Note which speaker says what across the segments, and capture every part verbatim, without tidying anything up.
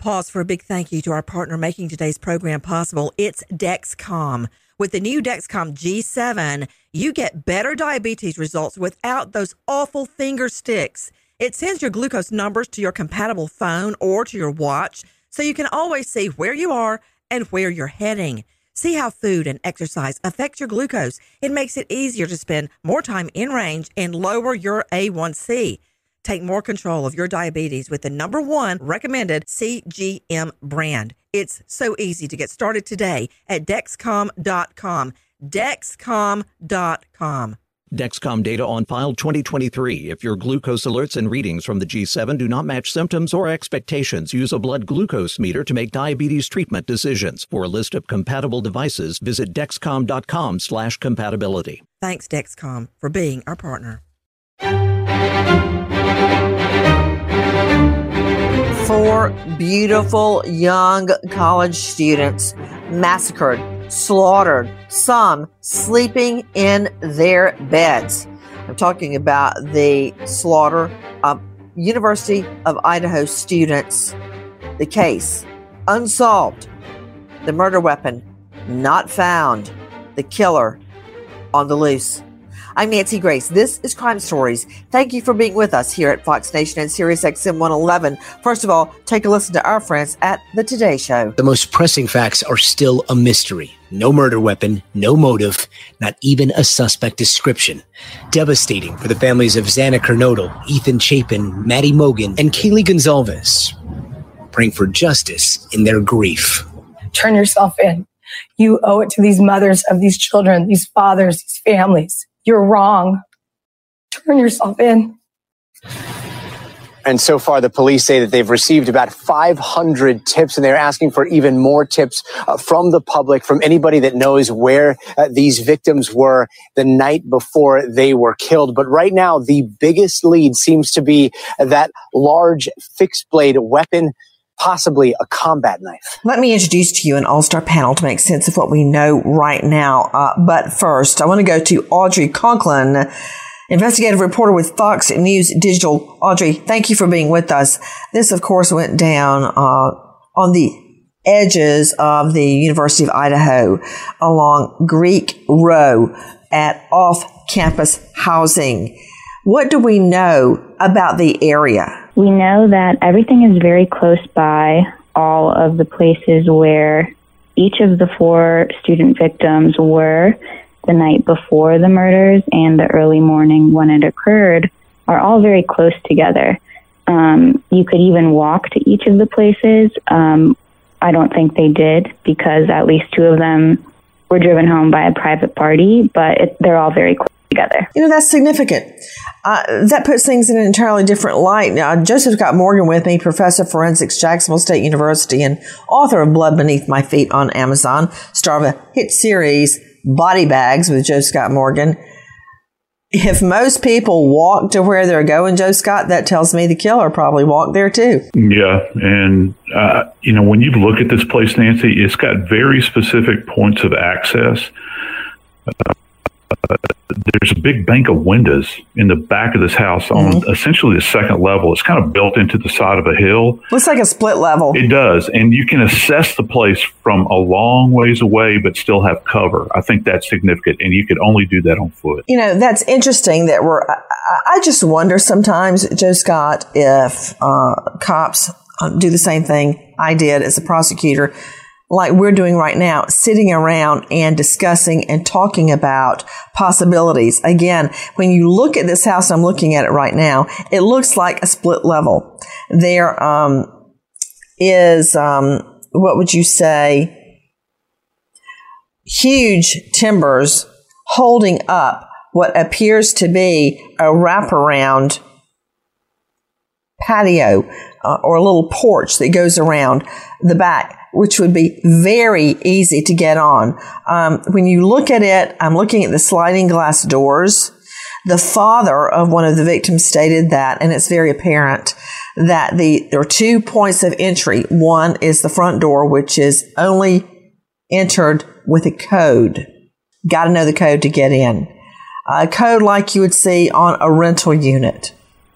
Speaker 1: pause for a big thank you to our partner making today's program possible. It's Dexcom. With the new Dexcom G seven, you get better diabetes results without those awful finger sticks. It sends your glucose numbers to your compatible phone or to your watch, so you can always see where you are and where you're heading. See how food and exercise affect your glucose. It makes it easier to spend more time in range and lower your A one C. Take more control of your diabetes with the number one recommended C G M brand. It's so easy to get started today at Dexcom dot com. Dexcom dot com.
Speaker 2: Dexcom data on file twenty twenty-three. If your glucose alerts and readings from the G seven do not match symptoms or expectations, use a blood glucose meter to make diabetes treatment decisions. For a list of compatible devices, visit Dexcom dot com slash compatibility.
Speaker 1: Thanks, Dexcom, for being our partner.
Speaker 3: Four beautiful young college students massacred, slaughtered, some sleeping in their beds. I'm talking about the slaughter of University of Idaho students. The case, unsolved. The murder weapon, not found. The killer, on the loose. I'm Nancy Grace. This is Crime Stories. Thank you for being with us here at Fox Nation and Sirius X M one eleven. First of all, take a listen to our friends at The Today Show.
Speaker 4: The most pressing facts are still a mystery. No murder weapon, no motive, not even a suspect description. Devastating for the families of Xana Kernodle, Ethan Chapin, Maddie Mogan, and Kaylee Gonzalez. Praying for justice in their grief.
Speaker 5: Turn yourself in. You owe it to these mothers of these children, these fathers, these families. You're wrong. Turn yourself in.
Speaker 6: And so far, the police say that they've received about five hundred tips, and they're asking for even more tips uh, from the public, from anybody that knows where uh, these victims were the night before they were killed. But right now, the biggest lead seems to be that large fixed blade weapon, possibly a combat knife.
Speaker 3: Let me introduce to you an all-star panel to make sense of what we know right now. Uh, but first, I want to go to Audrey Conklin, investigative reporter with Fox News Digital. Audrey, thank you for being with us. This, of course, went down uh, on the edges of the University of Idaho along Greek Row at off-campus housing. What do we know about the area?
Speaker 7: We know that everything is very close by all of the places where each of the four student victims were the night before the murders and the early morning when it occurred are all very close together. Um, you could even walk to each of the places. Um, I don't think they did because at least two of them were driven home by a private party, but it, they're all very close together.
Speaker 3: You know, that's significant. Uh, that puts things in an entirely different light. Now, Joseph Scott Morgan with me, professor of forensics, Jacksonville State University, and author of Blood Beneath My Feet on Amazon, star of a hit series, Body Bags with Joe Scott Morgan. If most people walk to where they're going, Joe Scott, that tells me the killer probably walked there too.
Speaker 8: Yeah, and, uh, you know, when you look at this place, Nancy, it's got very specific points of access. Uh, Uh, there's a big bank of windows in the back of this house on mm-hmm. essentially the second level. It's kind of built into the side of a hill.
Speaker 3: Looks like a split level.
Speaker 8: It does. And you can assess the place from a long ways away, but still have cover. I think that's significant. And you could only do that on foot. You
Speaker 3: know, that's interesting that we're, I, I just wonder sometimes, Joe Scott, if uh, cops do the same thing I did as a prosecutor, like we're doing right now, sitting around and discussing and talking about possibilities. Again, when you look at this house, I'm looking at it right now, it looks like a split level. There um, is, um, what would you say, huge timbers holding up what appears to be a wraparound patio uh, or a little porch that goes around the back, which would be very easy to get on. Um, when you look at it, I'm looking at the sliding glass doors. The father of one of the victims stated that, and it's very apparent, that the there are two points of entry. One is the front door, which is only entered with a code. Got to know the code to get in. A code like you would see on a rental unit.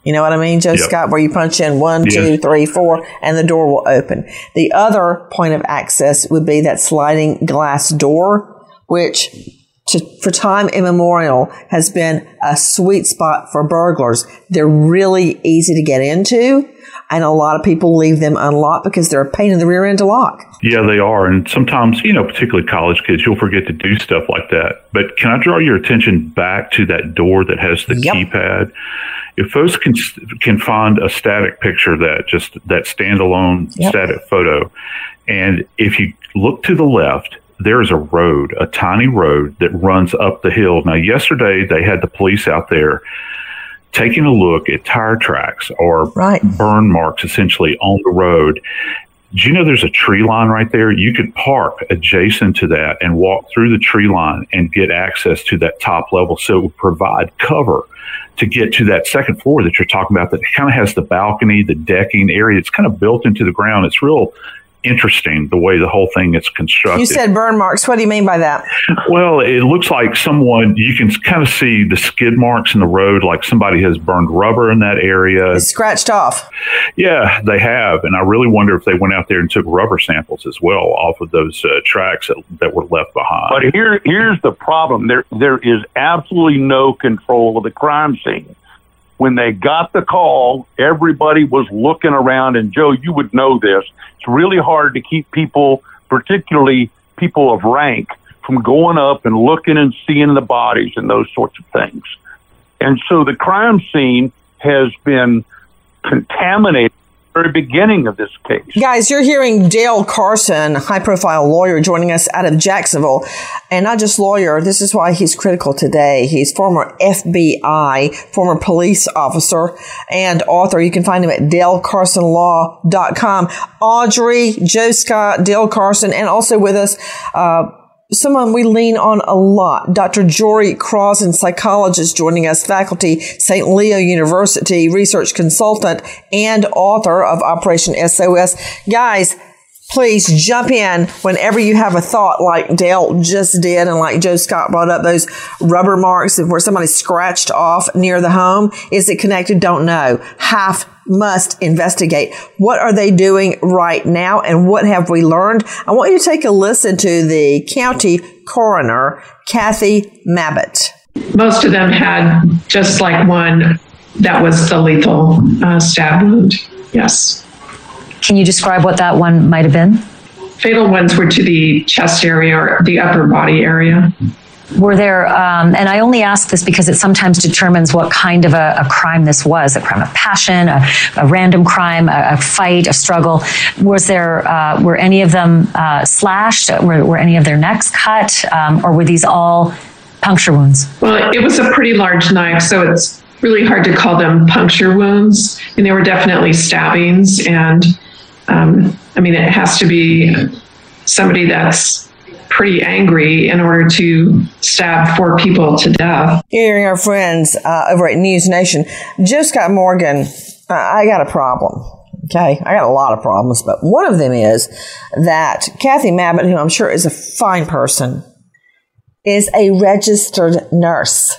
Speaker 3: You know what I mean, Joe
Speaker 8: Yep.
Speaker 3: Scott, where you punch in one,
Speaker 8: Yes.
Speaker 3: two, three, four, and the door will open. The other point of access would be that sliding glass door, which to, for time immemorial has been a sweet spot for burglars. They're really easy to get into, and a lot of people leave them unlocked because they're a pain in the rear end to lock.
Speaker 8: Yeah, they are. And sometimes, you know, particularly college kids, you'll forget to do stuff like that. But can I draw your attention back to that door that has the
Speaker 3: Yep.
Speaker 8: keypad? If folks can can find a static picture of that, just that standalone
Speaker 3: Yep.
Speaker 8: static photo, and if you look to the left, there is a road, a tiny road that runs up the hill. Now, yesterday they had the police out there taking a look at tire tracks or
Speaker 3: Right.
Speaker 8: burn marks essentially on the road. Do you know there's a tree line right there? You could park adjacent to that and walk through the tree line and get access to that top level. So it would provide cover to get to that second floor that you're talking about that kind of has the balcony, the decking area. It's kind of built into the ground. It's real interesting the way the whole thing is constructed.
Speaker 3: You said burn marks. What do you mean by that?
Speaker 8: Well, it looks like someone, you can kind of see the skid marks in the road, like somebody has burned rubber in that area.
Speaker 3: It's scratched off.
Speaker 8: Yeah, they have. And I really wonder if they went out there and took rubber samples as well off of those uh, tracks that, that were left behind.
Speaker 9: But here, here's the problem. There, there is absolutely no control of the crime scene. When they got the call, everybody was looking around, and Joe, you would know this. It's really hard to keep people, particularly people of rank, from going up and looking and seeing the bodies and those sorts of things. And so the crime scene has been contaminated at the very beginning of this case.
Speaker 3: Guys, you're hearing Dale Carson, high-profile lawyer, joining us out of Jacksonville. And not just lawyer, this is why he's critical today. He's former F B I, former police officer, and author. You can find him at dale carson law dot com. Audrey, Joe Scott, Dale Carson, and also with us, uh, someone we lean on a lot, Doctor Jory Crossan, psychologist, joining us, faculty, Saint Leo University, research consultant, and author of Operation S O S. Guys, please jump in whenever you have a thought like Dale just did and like Joe Scott brought up those rubber marks where somebody scratched off near the home. Is it connected? Don't know. Half must investigate. What are they doing right now and what have we learned? I want you to take a listen to the county coroner, Kathy Mabbutt.
Speaker 10: Most of them had just like one that was the lethal uh, stab wound. Yes.
Speaker 11: Can you describe what that one might have been?
Speaker 10: Fatal ones were to the chest area or the upper body area.
Speaker 11: Were there, um, and I only ask this because it sometimes determines what kind of a, a crime this was, a crime of passion, a, a random crime, a, a fight, a struggle. Was there, uh, were any of them uh, slashed? Were, were any of their necks cut? Um, or were these all puncture wounds?
Speaker 10: Well, it was a pretty large knife, so it's really hard to call them puncture wounds. And they were definitely stabbings. And um, I mean, it has to be somebody that's pretty angry in order to stab four people to death.
Speaker 3: Hearing our friends uh, over at News Nation, Joe Scott Morgan, uh, I got a problem. Okay, I got a lot of problems, but one of them is that Kathy Mabbutt, who I'm sure is a fine person, is a registered nurse.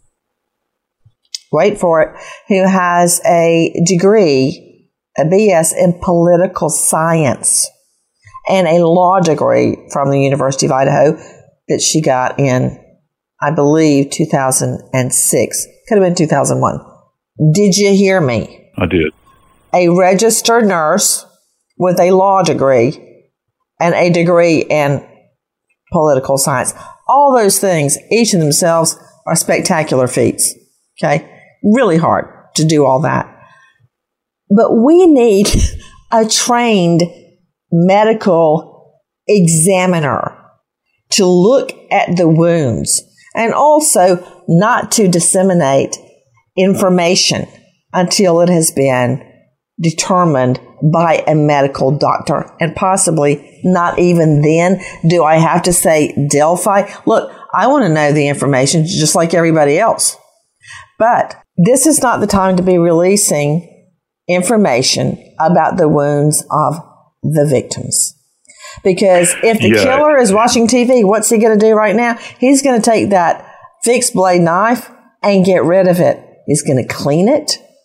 Speaker 3: Wait for it, who has a degree, a B S in political science, and a law degree from the University of Idaho that she got in, I believe, two thousand six. Could have been two thousand one. Did you hear me?
Speaker 8: I did.
Speaker 3: A registered nurse with a law degree and a degree in political science. All those things, each of themselves, are spectacular feats. Okay? Really hard to do all that. But we need a trained medical examiner to look at the wounds and also not to disseminate information until it has been determined by a medical doctor, and possibly not even then do I have to say Delphi. Look, I want to know the information just like everybody else. But this is not the time to be releasing information about the wounds of the victims. Because if the
Speaker 8: yeah.
Speaker 3: killer is watching T V, what's he going to do right now? He's going to take that fixed blade knife and get rid of it. He's going to clean it.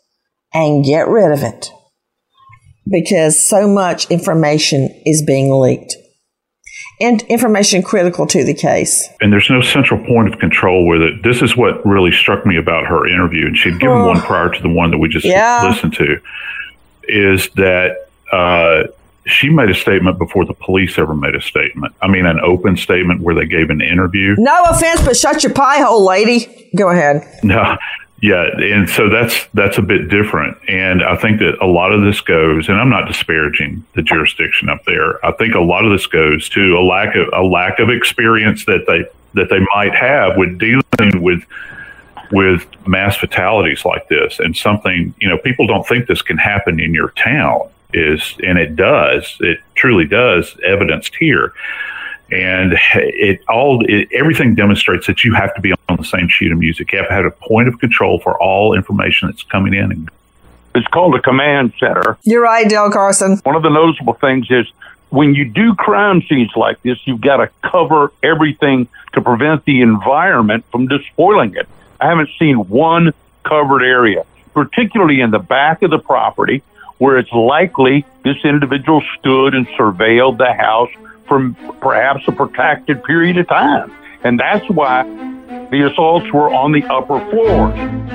Speaker 3: and get rid of it, because so much information is being leaked. And information critical to the case.
Speaker 8: And there's no central point of control with it. This is what really struck me about her interview, and she'd given oh. one prior to the one that we just yeah. listened to, is that uh, she made a statement before the police ever made a statement. I mean, an open statement where they gave an interview.
Speaker 3: No offense, but shut your pie hole, lady. Go ahead.
Speaker 8: No. Yeah, and so that's that's a bit different. And I think that a lot of this goes, and I'm not disparaging the jurisdiction up there. I think a lot of this goes to a lack of a lack of experience that they that they might have with dealing with with mass fatalities like this. And something, you know, people don't think this can happen in your town, is and it does. It truly does, evidenced here. And it all it, everything demonstrates that you have to be on the same sheet of music. You have to have a point of control for all information that's coming in.
Speaker 9: It's called a command center.
Speaker 3: You're right, Dale Carson.
Speaker 9: One of the noticeable things is when you do crime scenes like this, you've got to cover everything to prevent the environment from despoiling it. I haven't seen one covered area, particularly in the back of the property, where it's likely this individual stood and surveilled the house for perhaps a protracted period of time. And that's why the assaults were on the upper floors.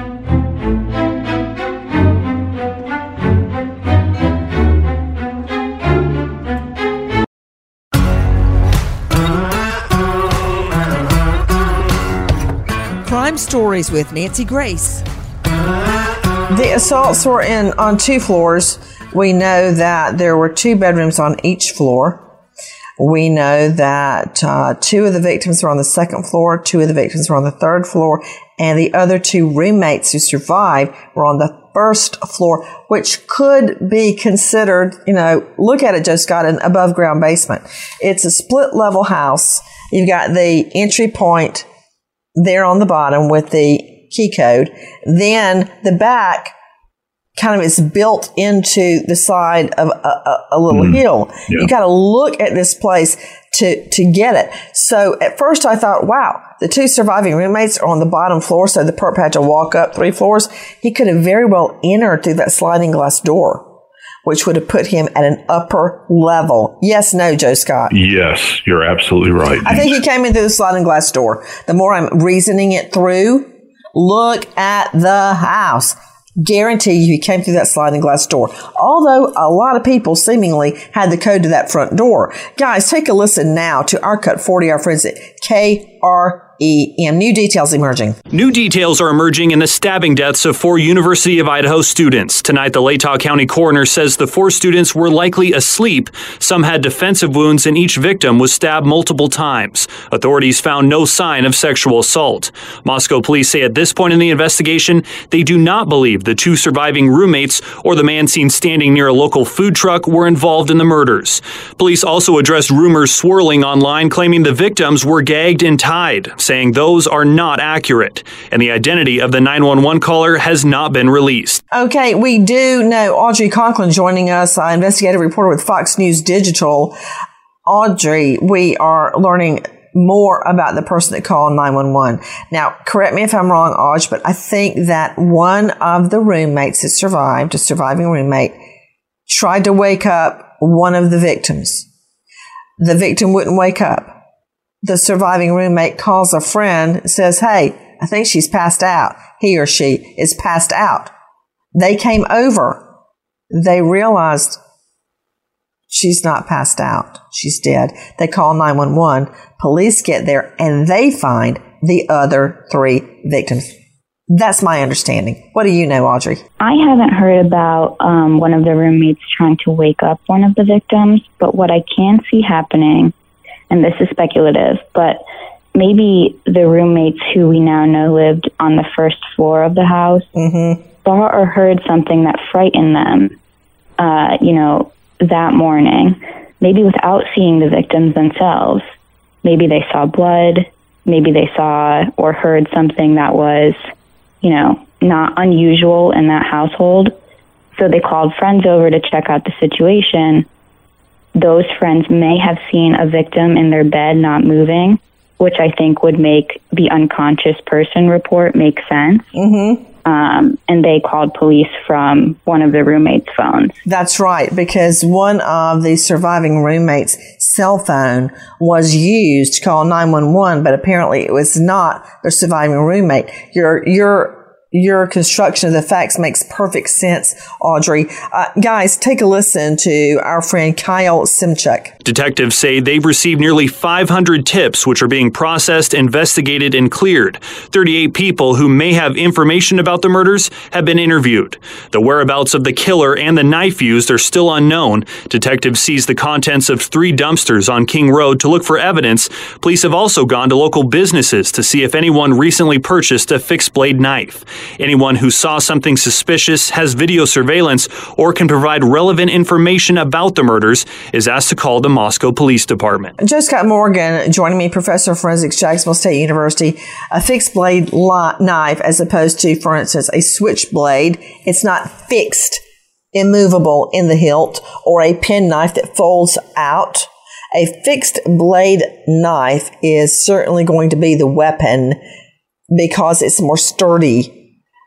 Speaker 1: Crime Stories with Nancy Grace.
Speaker 3: The assaults were in on two floors. We know that there were two bedrooms on each floor. We know that uh, two of the victims were on the second floor, two of the victims were on the third floor, and the other two roommates who survived were on the first floor, which could be considered, you know, look at it, Joe Scott, an above ground basement. It's a split level house. You've got the entry point there on the bottom with the key code. Then the back kind of is built into the side of a, a, a little mm, hill. Yeah. You got to look at this place to, to get it. So at first I thought, wow, the two surviving roommates are on the bottom floor, so the perp had to walk up three floors. He could have very well entered through that sliding glass door, which would have put him at an upper level. Yes, no, Joe Scott?
Speaker 8: Yes, you're absolutely right.
Speaker 3: I think he came in through the sliding glass door. The more I'm reasoning it through, look at the house. Guarantee you he came through that sliding glass door. Although a lot of people seemingly had the code to that front door. Guys, take a listen now to our Cut forty, our friends at K R E M. New details emerging.
Speaker 12: New details are emerging in the stabbing deaths of four University of Idaho students. Tonight, the Latah County coroner says the four students were likely asleep. Some had defensive wounds, and each victim was stabbed multiple times. Authorities found no sign of sexual assault. Moscow police say at this point in the investigation, they do not believe the two surviving roommates or the man seen standing near a local food truck were involved in the murders. Police also addressed rumors swirling online claiming the victims were gagged and tied, saying those are not accurate, and the identity of the nine one one caller has not been released.
Speaker 3: Okay, we do know Audrey Conklin joining us, uh, investigative reporter with Fox News Digital. Audrey, we are learning more about the person that called nine one one. Now, correct me if I'm wrong, Audrey, but I think that one of the roommates that survived, a surviving roommate, tried to wake up one of the victims. The victim wouldn't wake up. The surviving roommate calls a friend, says, hey, I think she's passed out. He or she is passed out. They came over. They realized she's not passed out. She's dead. They call nine one one. Police get there, and they find the other three victims. That's my understanding. What do you know, Audrey?
Speaker 7: I haven't heard about um, one of the roommates trying to wake up one of the victims, but what I can see happening, and this is speculative, but maybe the roommates who we now know lived on the first floor of the house
Speaker 3: mm-hmm.
Speaker 7: saw or heard something that frightened them, uh, you know, that morning, maybe without seeing the victims themselves. Maybe they saw blood, maybe they saw or heard something that was, you know, not unusual in that household. So they called friends over to check out the situation. Those friends may have seen a victim in their bed not moving, which I think would make the unconscious person report make sense.
Speaker 3: Mm-hmm.
Speaker 7: um, and they called police from one of the roommates' phones.
Speaker 3: That's right, because one of the surviving roommates' cell phone was used to call nine one one, but apparently it was not their surviving roommate. Your your your construction of the facts makes perfect sense, Audrey. Uh, guys, take a listen to our friend Kyle Simchuk.
Speaker 12: Detectives say they've received nearly five hundred tips, which are being processed, investigated, and cleared. thirty-eight people who may have information about the murders have been interviewed. The whereabouts of the killer and the knife used are still unknown. Detectives seized the contents of three dumpsters on King Road to look for evidence. Police have also gone to local businesses to see if anyone recently purchased a fixed-blade knife. Anyone who saw something suspicious, has video surveillance, or can provide relevant information about the murders is asked to call the Moscow Police Department.
Speaker 3: Joe Scott Morgan joining me, professor of forensics, Jacksonville State University. A fixed blade li- knife, as opposed to, for instance, a switchblade. It's not fixed, immovable in the hilt, or a penknife that folds out. A fixed blade knife is certainly going to be the weapon because it's more sturdy.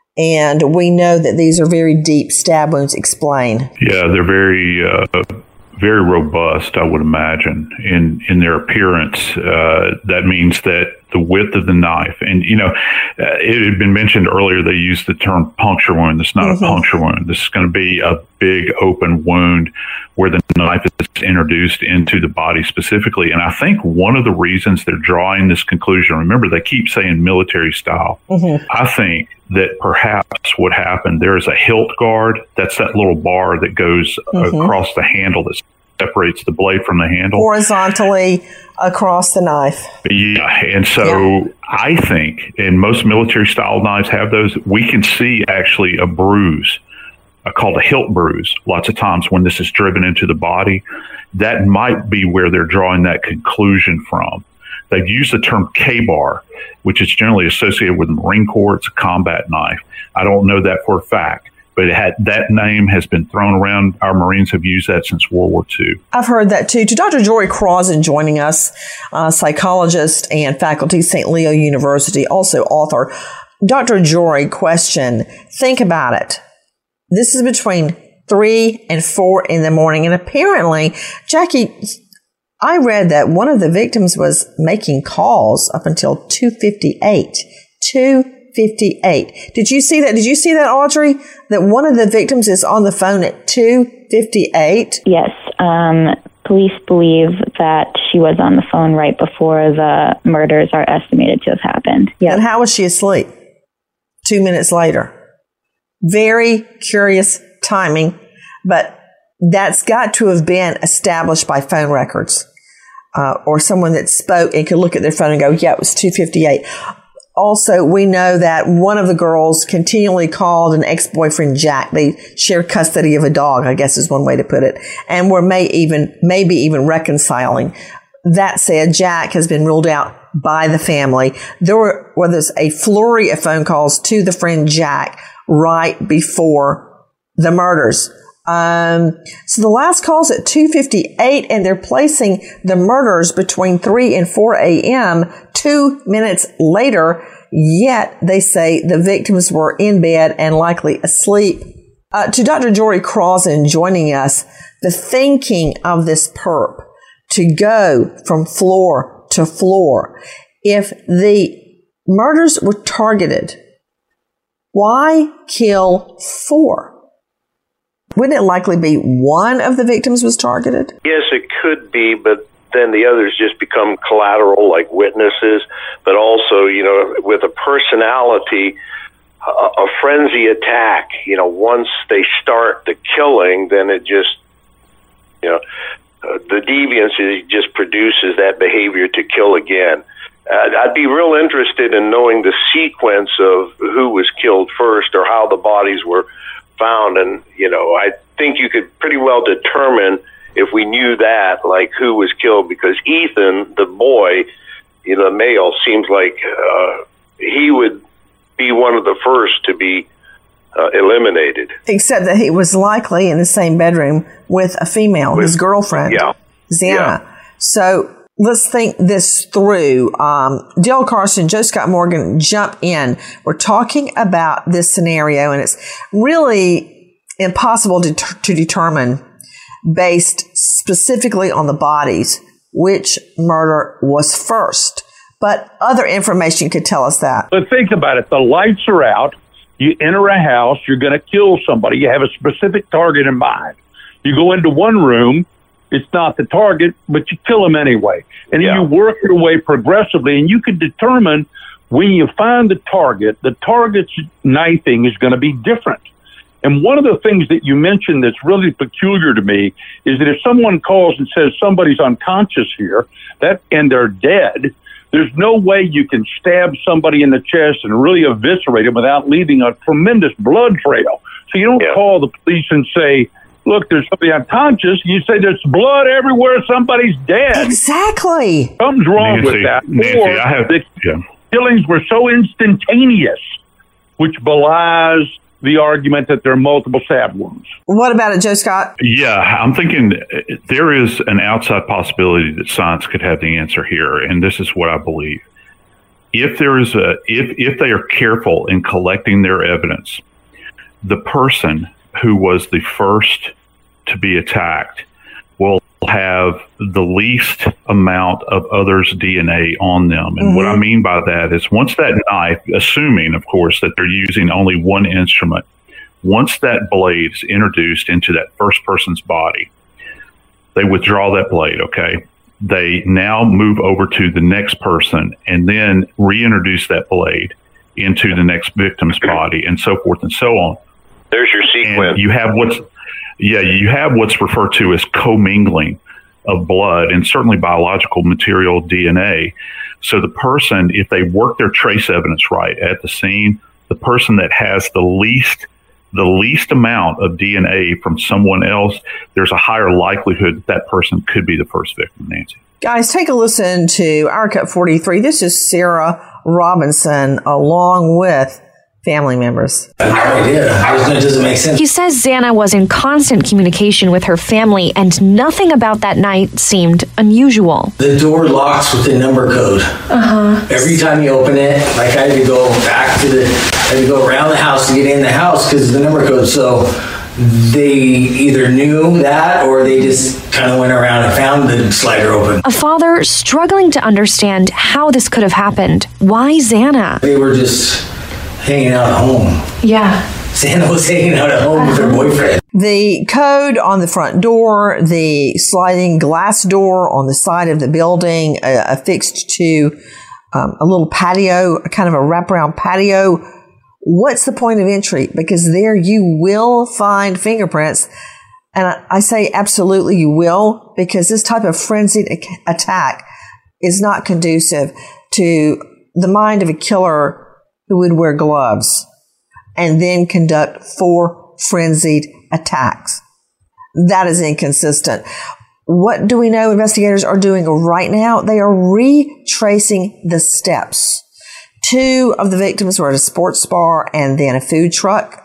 Speaker 3: And we know that these are very deep stab wounds. Explain.
Speaker 8: Yeah, they're very, uh, very robust, I would imagine, in, in their appearance. Uh, that means that the width of the knife, and, you know, uh, it had been mentioned earlier, they used the term puncture wound. It's not mm-hmm. a puncture wound. This is going to be a big open wound where the knife is introduced into the body specifically. And I think one of the reasons they're drawing this conclusion, remember, they keep saying military style. Mm-hmm. I think that perhaps what happened, there is a hilt guard. That's that little bar that goes mm-hmm. across the handle that separates the blade from the handle.
Speaker 3: Horizontally across the knife.
Speaker 8: Yeah. And so yeah. I think, and most military style knives have those, we can see actually a bruise uh, called a hilt bruise lots of times when this is driven into the body. That might be where they're drawing that conclusion from. They've used the term K-bar, which is generally associated with the Marine Corps. It's a combat knife. I don't know that for a fact, but it had, that name has been thrown around. Our Marines have used that since World War Two.
Speaker 3: I've heard that too. To Doctor Jory Crossan joining us, uh, psychologist and faculty, Saint Leo University, also author. Doctor Jory, question, think about it. This is between three and four in the morning. And apparently, Jackie, I read that one of the victims was making calls up until two fifty-eight. two fifty-eight. Did you see that? Did you see that, Audrey? That one of the victims is on the phone at two fifty-eight?
Speaker 7: Yes. Um, police believe that she was on the phone right before the murders are estimated to have happened.
Speaker 3: Yeah. And how was she asleep? Two minutes later. Very curious timing, but that's got to have been established by phone records uh, or someone that spoke and could look at their phone and go, yeah, it was two fifty-eight. Also, we know that one of the girls continually called an ex-boyfriend Jack. They shared custody of a dog, I guess is one way to put it, and were may even maybe even reconciling. That said, Jack has been ruled out by the family. There were well, there's a flurry of phone calls to the friend Jack right before the murders. Um, so the last call's at two fifty-eight, and they're placing the murders between three and four a.m., two minutes later, yet they say the victims were in bed and likely asleep. Uh, to Doctor Jory Crossan joining us, the thinking of this perp to go from floor to floor. If the murders were targeted, why kill four? Wouldn't it likely be one of the victims was targeted?
Speaker 13: Yes, it could be, but then the others just become collateral, like witnesses. But also, you know, with a personality, a, a frenzy attack, you know, once they start the killing, then it just, you know, uh, the deviance is, just produces that behavior to kill again. Uh, I'd be real interested in knowing the sequence of who was killed first or how the bodies were found. And, you know, I think you could pretty well determine if we knew that, like who was killed, because Ethan, the boy, you know, the male, seems like uh, he would be one of the first to be uh, eliminated.
Speaker 3: Except that he was likely in the same bedroom with a female, with, his girlfriend,
Speaker 13: yeah,
Speaker 3: Xana. Yeah. So let's think this through. Um, Dale Carson, Joe Scott Morgan, jump in. We're talking about this scenario, and it's really impossible to, to determine based specifically on the bodies which murder was first. But other information could tell us that.
Speaker 9: But think about it. The lights are out. You enter a house. You're going to kill somebody. You have a specific target in mind. You go into one room. It's not the target, but you kill them anyway. And
Speaker 13: Yeah.
Speaker 9: then you work your way progressively, and you can determine when you find the target, the target's knifing is going to be different. And one of the things that you mentioned that's really peculiar to me is that if someone calls and says somebody's unconscious here, that and they're dead, there's no way you can stab somebody in the chest and really eviscerate them without leaving a tremendous blood trail. So you don't
Speaker 13: Yeah.
Speaker 9: call the police and say, look, there's somebody unconscious. You say there's blood everywhere. Somebody's dead.
Speaker 3: Exactly.
Speaker 9: Something's wrong
Speaker 8: Nancy,
Speaker 9: with that.
Speaker 8: Nancy,
Speaker 9: Or
Speaker 8: I have-
Speaker 9: the
Speaker 8: yeah.
Speaker 9: killings were so instantaneous, which belies the argument that there are multiple stab wounds.
Speaker 3: What about it, Joe Scott?
Speaker 8: Yeah, I'm thinking uh, there is an outside possibility that science could have the answer here, and this is what I believe. If there is a, if if they are careful in collecting their evidence, the person who was the first to be attacked will have the least amount of others' D N A on them. And
Speaker 3: Mhm.
Speaker 8: what I mean by that is once that knife, assuming, of course, that they're using only one instrument, once that blade is introduced into that first person's body, they withdraw that blade, okay? They now move over to the next person and then reintroduce that blade into the next victim's body and so forth and so on.
Speaker 13: There's your sequence.
Speaker 8: And you have what's, yeah, you have what's referred to as commingling of blood and certainly biological material, D N A. So the person, if they work their trace evidence right at the scene, the person that has the least, the least amount of D N A from someone else, there's a higher likelihood that that person could be the first victim, Nancy.
Speaker 3: Guys, take a listen to Our Cut forty-three. This is Sarah Robinson along with family members.
Speaker 14: I have no idea. It doesn't make sense.
Speaker 15: He says Xana was in constant communication with her family, and nothing about that night seemed unusual.
Speaker 14: The door locks with the number code.
Speaker 15: Uh-huh.
Speaker 14: Every time you open it, like I had to go back to the, I had to go around the house to get in the house because of the number code. So they either knew that or they just kind of went around and found the slider open.
Speaker 15: A father struggling to understand how this could have happened. Why Xana?
Speaker 14: They were just hanging out at home.
Speaker 15: Yeah.
Speaker 14: Xana was hanging out at home with her boyfriend.
Speaker 3: The code on the front door, the sliding glass door on the side of the building, uh, affixed to um, a little patio, a kind of a wraparound patio. What's the point of entry? Because there you will find fingerprints. And I, I say absolutely you will, because this type of frenzied ac- attack is not conducive to the mind of a killer who would wear gloves and then conduct four frenzied attacks. That is inconsistent. What do we know investigators are doing right now? They are retracing the steps. Two of the victims were at a sports bar and then a food truck.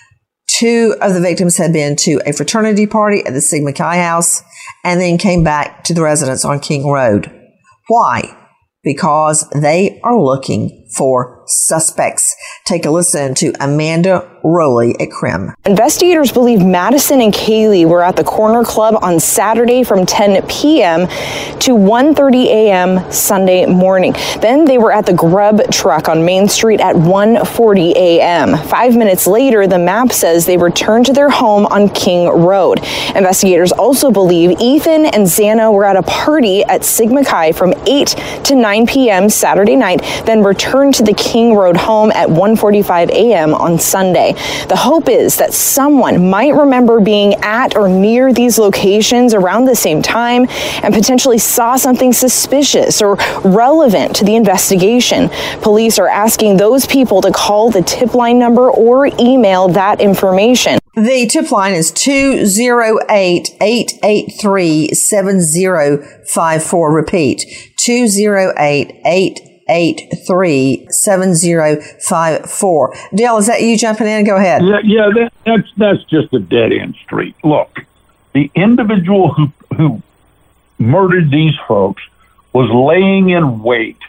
Speaker 3: Two of the victims had been to a fraternity party at the Sigma Chi house and then came back to the residence on King Road. Why? Because they are looking for suspects. Take a listen to Amanda Rowley at C R I M.
Speaker 16: Investigators believe Madison and Kaylee were at the Corner Club on Saturday from ten p.m. to one thirty a.m. Sunday morning. Then they were at the Grub Truck on Main Street at one forty a.m. Five minutes later, the map says they returned to their home on King Road. Investigators also believe Ethan and Xana were at a party at Sigma Chi from eight to nine p.m. Saturday night, then returned to the King Road home at one forty-five a.m. on Sunday. The hope is that someone might remember being at or near these locations around the same time and potentially saw something suspicious or relevant to the investigation. Police are asking those people to call the tip line number or email that information.
Speaker 3: The tip line is two oh eight, eight eight three, seven oh five four. Repeat, two oh eight, eight eight three, seven oh five four. Dale, is that you jumping in? Go ahead.
Speaker 9: Yeah, yeah that, that's that's just a dead end street. Look, the individual who who murdered these folks was laying in wait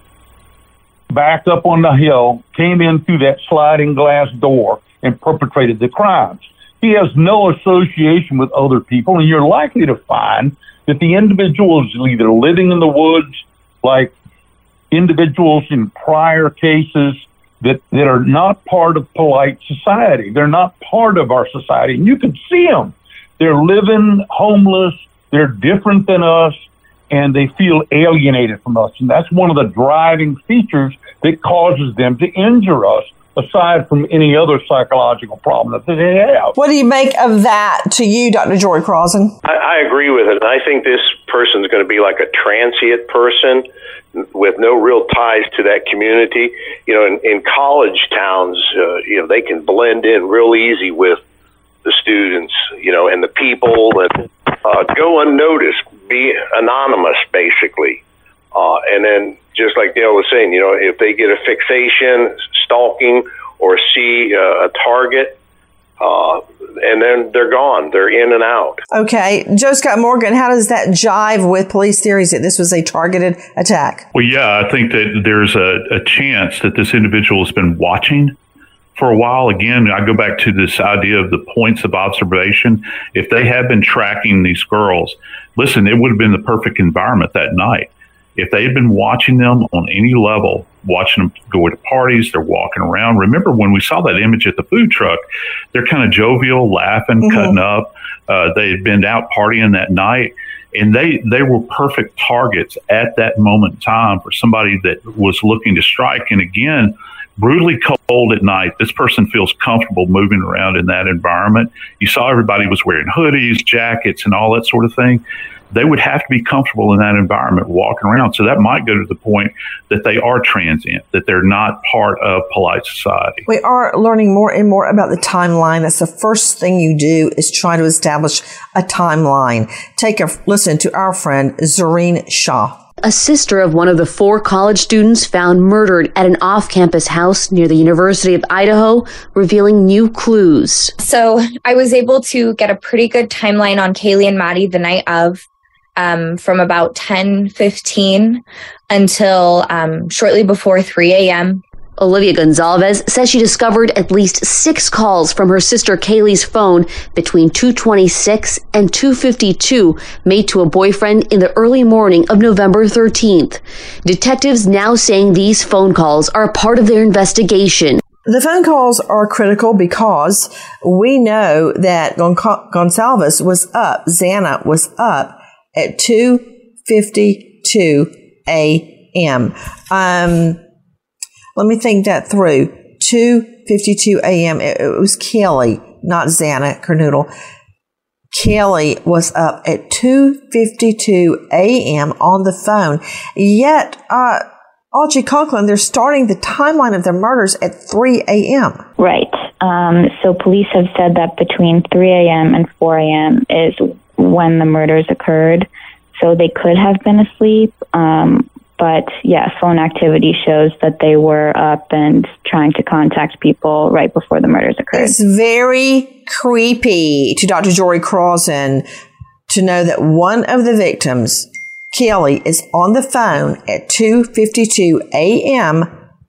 Speaker 9: back up on the hill, came in through that sliding glass door and perpetrated the crimes. He has no association with other people, and you're likely to find that the individual is either living in the woods like individuals in prior cases that, that are not part of polite society. They're not part of our society. And you can see them. They're living homeless. They're different than us, and they feel alienated from us. And that's one of the driving features that causes them to injure us, aside from any other psychological problem that they have.
Speaker 3: What do you make of that to you, Doctor Jory Crossan?
Speaker 13: I, I agree with it. I think this person's going to be like a transient person with no real ties to that community. You know, in, in college towns, uh, you know, they can blend in real easy with the students, you know, and the people, and uh, go unnoticed, be anonymous, basically. Uh, and then, just like Dale was saying, you know, if they get a fixation, stalking, or see uh, a target, uh, and then they're gone. They're in and out.
Speaker 3: Okay. Joe Scott Morgan, how does that jive with police theories that this was a targeted attack?
Speaker 8: Well, yeah, I think that there's a, a chance that this individual has been watching for a while. Again, I go back to this idea of the points of observation. If they have been tracking these girls, listen, it would have been the perfect environment that night. If they had been watching them on any level, watching them go to parties, they're walking around. Remember when we saw that image at the food truck, they're kind of jovial, laughing, mm-hmm. cutting up. Uh, they had been out partying that night, and they, they were perfect targets at that moment in time for somebody that was looking to strike. And again, brutally cold at night, this person feels comfortable moving around in that environment. You saw everybody was wearing hoodies, jackets, and all that sort of thing. They would have to be comfortable in that environment walking around. So that might go to the point that they are transient, that they're not part of polite society.
Speaker 3: We are learning more and more about the timeline. That's the first thing you do, is try to establish a timeline. Take a listen to our friend Zareen Shah.
Speaker 17: A sister of one of the four college students found murdered at an off-campus house near the University of Idaho, revealing new clues.
Speaker 18: So I was able to get a pretty good timeline on Kaylee and Maddie the night of, um, from about ten fifteen until um, shortly before three a.m.
Speaker 17: Olivia Gonzalez says she discovered at least six calls from her sister Kaylee's phone between two twenty-six and two fifty-two made to a boyfriend in the early morning of November thirteenth. Detectives now saying these phone calls are a part of their investigation.
Speaker 3: The phone calls are critical because we know that Gon- Gonsalves was up, Xana was up at two fifty-two a.m. Um... Let me think that through. two fifty-two a.m. It, it was Kelly, not Xana Kernodle. Kelly was up at two fifty-two a.m. on the phone. Yet, uh, Audrey Conklin, they're starting the timeline of their murders at three a.m.
Speaker 7: Right. Um, so police have said that between three a.m. and four a.m. is when the murders occurred. So they could have been asleep. Um, But yeah, phone activity shows that they were up and trying to contact people right before the murders occurred.
Speaker 3: It's very creepy to Doctor Jory Crossan to know that one of the victims, Kelly, is on the phone at two fifty-two a.m.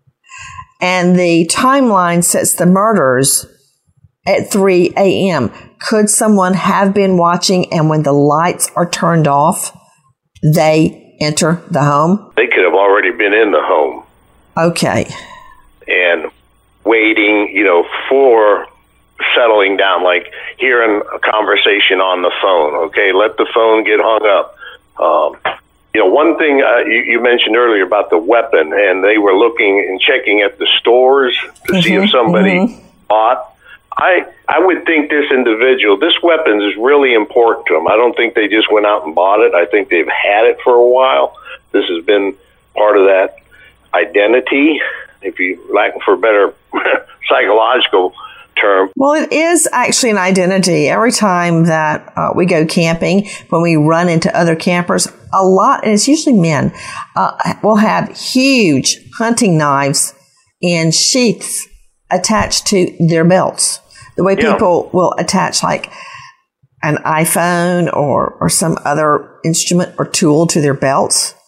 Speaker 3: and the timeline sets the murders at three a.m. Could someone have been watching, and when the lights are turned off, they enter the home?
Speaker 13: They could have already been in the home.
Speaker 3: Okay.
Speaker 13: And waiting, you know, for settling down, like hearing a conversation on the phone. Okay, let the phone get hung up. Um, you know, one thing uh, you, you mentioned earlier about the weapon, and they were looking and checking at the stores to mm-hmm, see if somebody mm-hmm. bought. I I would think this individual, this weapon is really important to them. I don't think they just went out and bought it. I think they've had it for a while. This has been part of that identity, if you lack for a better psychological term.
Speaker 3: Well, it is actually an identity. Every time that uh, we go camping, when we run into other campers, a lot, and it's usually men, uh, will have huge hunting knives in sheaths attached to their belts. The way
Speaker 13: yeah.
Speaker 3: people will attach like an iPhone or, or some other instrument or tool to their belts.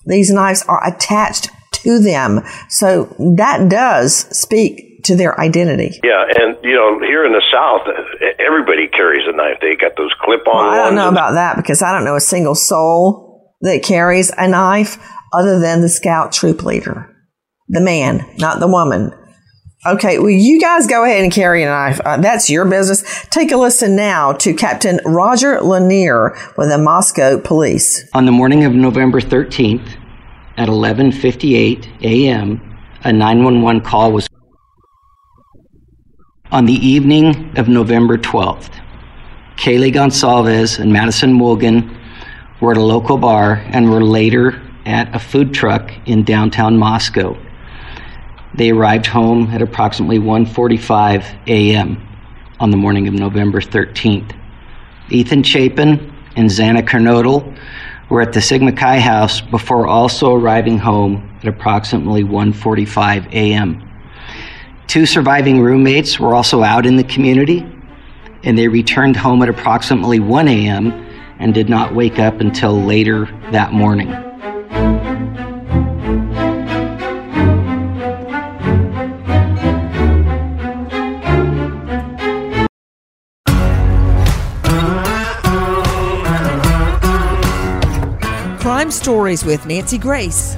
Speaker 3: These knives are attached to them. So that does speak to their identity.
Speaker 13: Yeah, and, you know, here in the South, everybody carries a knife. They got those clip-on
Speaker 3: well, I don't
Speaker 13: ones.
Speaker 3: know about that because I don't know a single soul that carries a knife other than the scout troop leader. The man, not the woman. Okay, well, you guys go ahead and carry a knife. Uh, that's your business. Take a listen now to Captain Roger Lanier with the Moscow Police.
Speaker 19: On the morning of November thirteenth at eleven fifty-eight a.m., a nine one one call was. On the evening of November twelfth, Kaylee Gonsalves and Madison Morgan were at a local bar and were later at a food truck in downtown Moscow. They arrived home at approximately one forty-five a.m. on the morning of November thirteenth. Ethan Chapin and Xana Kernodle were at the Sigma Chi house before also arriving home at approximately one forty-five a.m. Two surviving roommates were also out in the community, and they returned home at approximately one a.m. and did not wake up until later that morning.
Speaker 1: Crime Stories with Nancy Grace.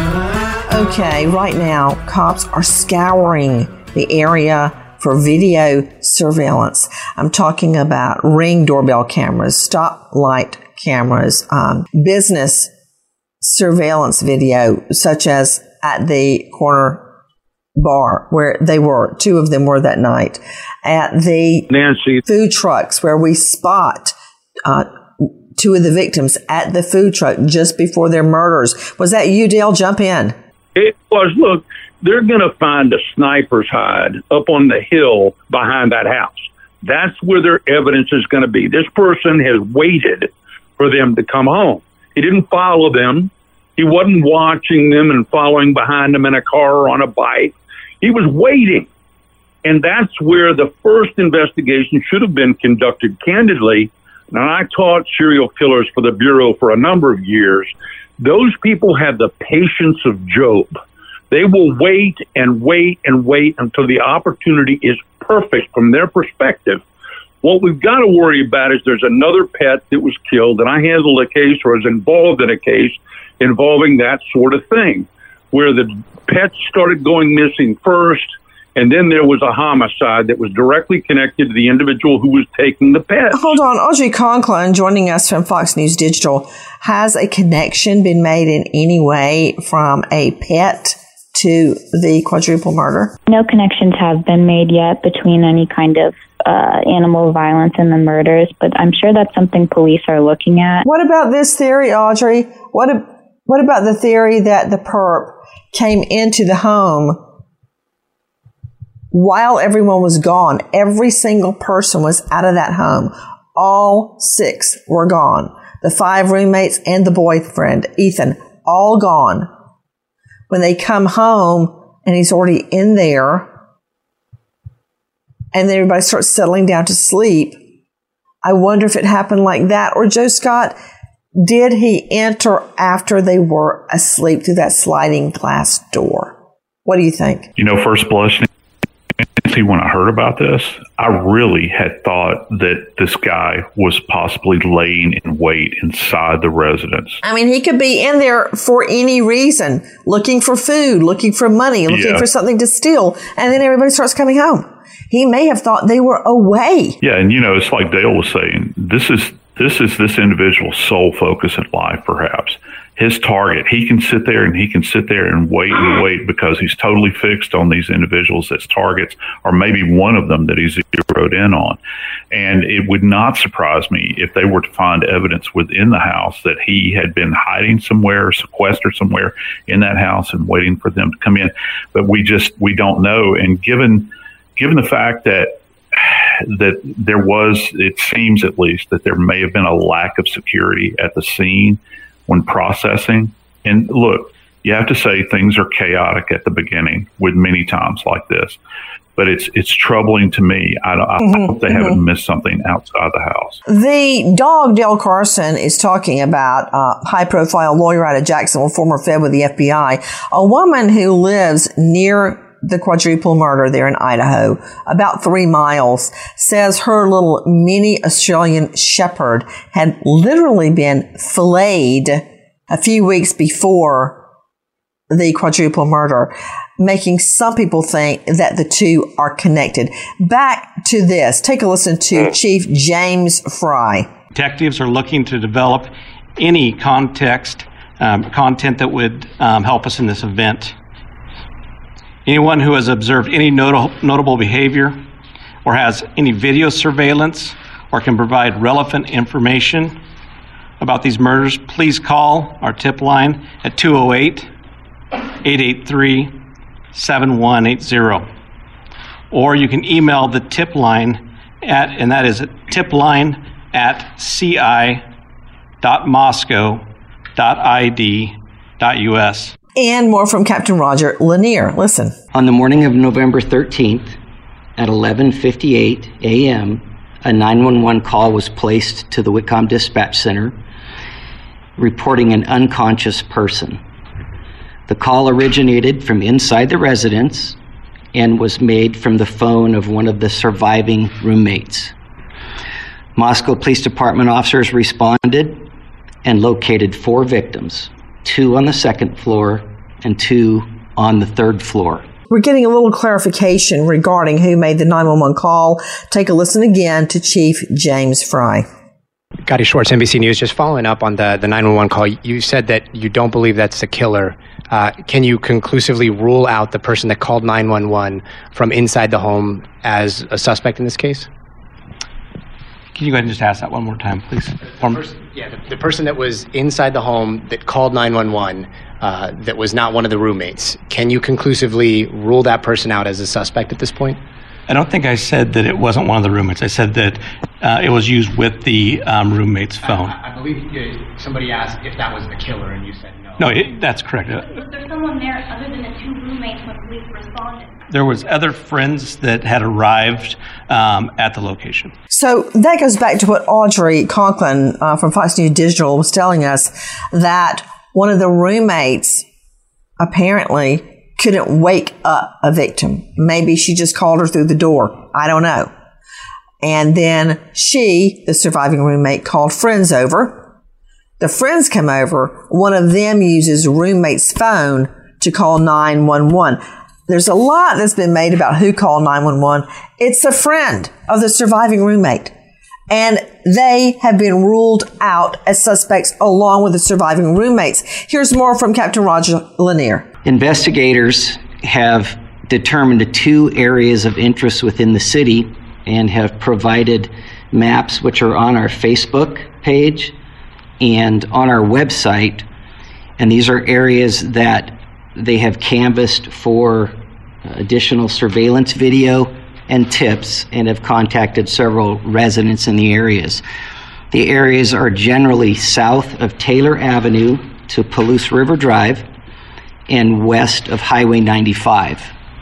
Speaker 3: Okay, right now, cops are scouring the area for video surveillance. I'm talking about Ring doorbell cameras, stoplight cameras, um, business surveillance video, such as at the corner bar where they were. Two of them were that night. At the
Speaker 9: Nancy.
Speaker 3: food trucks where we spot uh, two of the victims at the food truck just before their murders. Was that you, Dale? Jump in.
Speaker 9: It was, look, they're going to find a sniper's hide up on the hill behind that house. That's where their evidence is going to be. This person has waited for them to come home. He didn't follow them. He wasn't watching them and following behind them in a car or on a bike. He was waiting. And that's where the first investigation should have been conducted candidly. Now, I taught serial killers for the Bureau for a number of years. Those people have the patience of Job. They will wait and wait and wait until the opportunity is perfect from their perspective. What we've got to worry about is there's another pet that was killed, and I handled a case or was involved in a case involving that sort of thing, where the pet started going missing first, and then there was a homicide that was directly connected to the individual who was taking the pet.
Speaker 3: Hold on. Audrey Conklin, joining us from Fox News Digital. Has a connection been made in any way from a pet to the quadruple murder?
Speaker 7: No connections have been made yet between any kind of uh, animal violence and the murders, but I'm sure that's something police are looking at.
Speaker 3: What about this theory, Audrey? What, what about the theory that the perp came into the home while everyone was gone? Every single person was out of that home. All six were gone. The five roommates and the boyfriend, Ethan, all gone. When they come home and he's already in there and then everybody starts settling down to sleep, I wonder if it happened like that. Or Joe Scott, did he enter after they were asleep through that sliding glass door? What do you think?
Speaker 8: You know, first blush, Nancy, when I heard about this, I really had thought that this guy was possibly laying in wait inside the residence.
Speaker 3: I mean, he could be in there for any reason, looking for food, looking for money, looking
Speaker 8: Yeah.
Speaker 3: for something to steal, and then everybody starts coming home. He may have thought they were away.
Speaker 8: Yeah, and you know, it's like Dale was saying, this is this is this individual's sole focus in life, perhaps. His target. He can sit there and he can sit there and wait and wait because he's totally fixed on these individuals as targets, or maybe one of them that he's zeroed in on. And it would not surprise me if they were to find evidence within the house that he had been hiding somewhere, sequestered somewhere in that house and waiting for them to come in. But we just, we don't know. And given, given the fact that that there was, it seems at least, that there may have been a lack of security at the scene when processing. And look, you have to say things are chaotic at the beginning with many times like this. but it's it's troubling to me. I, I
Speaker 3: Mhm,
Speaker 8: hope they
Speaker 3: mhm.
Speaker 8: haven't missed something outside the house.
Speaker 3: The dog, Dale Carson, is talking about a high-profile lawyer out of Jacksonville, former Fed with the F B I, a woman who lives near the quadruple murder there in Idaho, about three miles, says her little mini Australian shepherd had literally been filleted a few weeks before the quadruple murder, making some people think that the two are connected. Back to this. Take a listen to Chief James Fry.
Speaker 20: Detectives are looking to develop any context, um, content that would um, help us in this event. Anyone who has observed any notable, notable behavior or has any video surveillance or can provide relevant information about these murders, please call our tip line at two oh eight, eight eight three, seven one eight zero. Or you can email the tip line at, and that is tip line at c i dot moscow dot i d dot u s.
Speaker 3: And more from Captain Roger Lanier. Listen.
Speaker 19: On the morning of November thirteenth at eleven fifty-eight a.m., a nine one one call was placed to the Whitcomb Dispatch Center reporting an unconscious person. The call originated from inside the residence and was made from the phone of one of the surviving roommates. Moscow Police Department officers responded and located four victims, two on the second floor and two on the third floor.
Speaker 3: We're getting a little clarification regarding who made the nine one one call. Take a listen again to Chief James Fry.
Speaker 21: Gotti Schwartz, N B C News. Just following up on the, the nine one one call, you said that you don't believe that's the killer. Uh, can you conclusively rule out the person that called nine one one from inside the home as a suspect in this case?
Speaker 20: Can you go ahead and just ask that one more time, please?
Speaker 21: The person, yeah, the, the person that was inside the home that called nine one one, uh, that was not one of the roommates. Can you conclusively rule that person out as a suspect at this point?
Speaker 20: I don't think I said that it wasn't one of the roommates. I said that uh, it was used with the um, roommate's phone.
Speaker 21: I, I believe uh, somebody asked if that was the killer, and you said no.
Speaker 20: No, it, that's correct.
Speaker 22: Was there someone there other than the two roommates when police responded?
Speaker 20: There was other friends that had arrived um, at the location.
Speaker 3: So that goes back to what Audrey Conklin uh, from Fox News Digital was telling us, that one of the roommates apparently couldn't wake up a victim. Maybe she just called her through the door. I don't know. And then she, the surviving roommate, called friends over. The friends come over. One of them uses roommate's phone to call nine one one. There's a lot that's been made about who called nine one one. It's a friend of the surviving roommate. And they have been ruled out as suspects along with the surviving roommates. Here's more from Captain Roger Lanier.
Speaker 19: Investigators have determined two areas of interest within the city and have provided maps which are on our Facebook page and on our website. And these are areas that they have canvassed for additional surveillance video and tips and have contacted several residents in the areas. The areas are generally south of Taylor Avenue to Palouse River Drive and west of Highway ninety-five.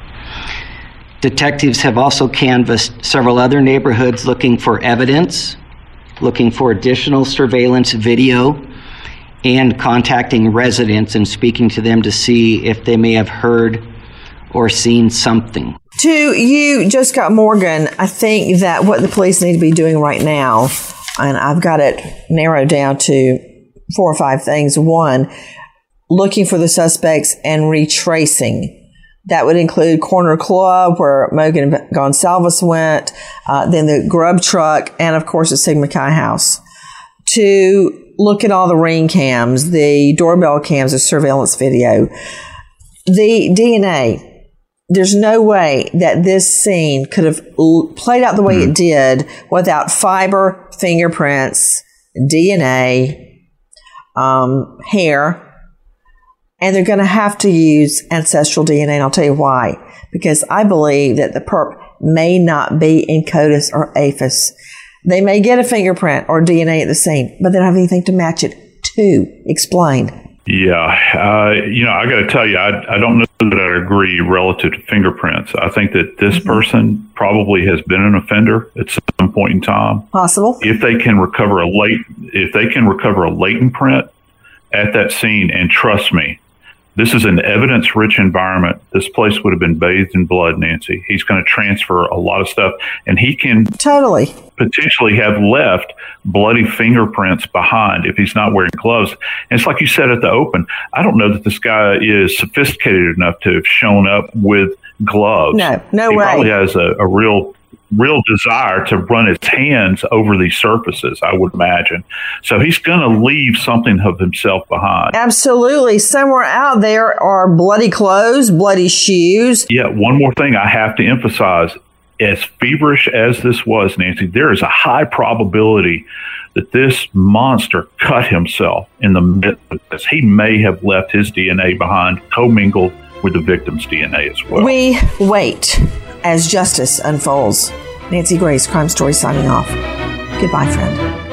Speaker 19: Detectives have also canvassed several other neighborhoods looking for evidence, looking for additional surveillance video, and contacting residents and speaking to them to see if they may have heard or seen something.
Speaker 3: To you, Joe Scott Morgan, I think that what the police need to be doing right now, and I've got it narrowed down to four or five things. One, looking for the suspects and retracing. That would include Corner Club, where Mogan Gonsalves went, uh, then the Grub Truck, and of course the Sigma Chi house. To look at all the ring cams, the doorbell cams, the surveillance video. The D N A. There's no way that this scene could have l- played out the way mm-hmm. it did without fiber, fingerprints, D N A, um, hair. And they're going to have to use ancestral D N A, and I'll tell you why. Because I believe that the perp may not be in CODIS or APHIS. They may get a fingerprint or D N A at the scene, but they don't have anything to match it to. Explain.
Speaker 8: Yeah, uh, you know, I got to tell you, I, I don't know that I agree relative to fingerprints. I think that this mm-hmm. person probably has been an offender at some point in time.
Speaker 3: Possible.
Speaker 8: If they can recover a late, if they can recover a latent print at that scene, and trust me, this is an evidence-rich environment. This place would have been bathed in blood, Nancy. He's going to transfer a lot of stuff, and he can
Speaker 3: totally
Speaker 8: potentially have left bloody fingerprints behind if he's not wearing gloves. And it's like you said at the open, I don't know that this guy is sophisticated enough to have shown up with gloves.
Speaker 3: No, no
Speaker 8: he
Speaker 3: way.
Speaker 8: He probably has a, a real real desire to run his hands over these surfaces, I would imagine. So he's going to leave something of himself behind.
Speaker 3: Absolutely. Somewhere out there are bloody clothes, bloody shoes.
Speaker 8: Yeah, one more thing I have to emphasize. As feverish as this was, Nancy, there is a high probability that this monster cut himself in the midst of this. He may have left his D N A behind, commingled with the victim's D N A as well.
Speaker 3: We wait as justice unfolds. Nancy Grace, Crime Story, signing off. Goodbye, friend.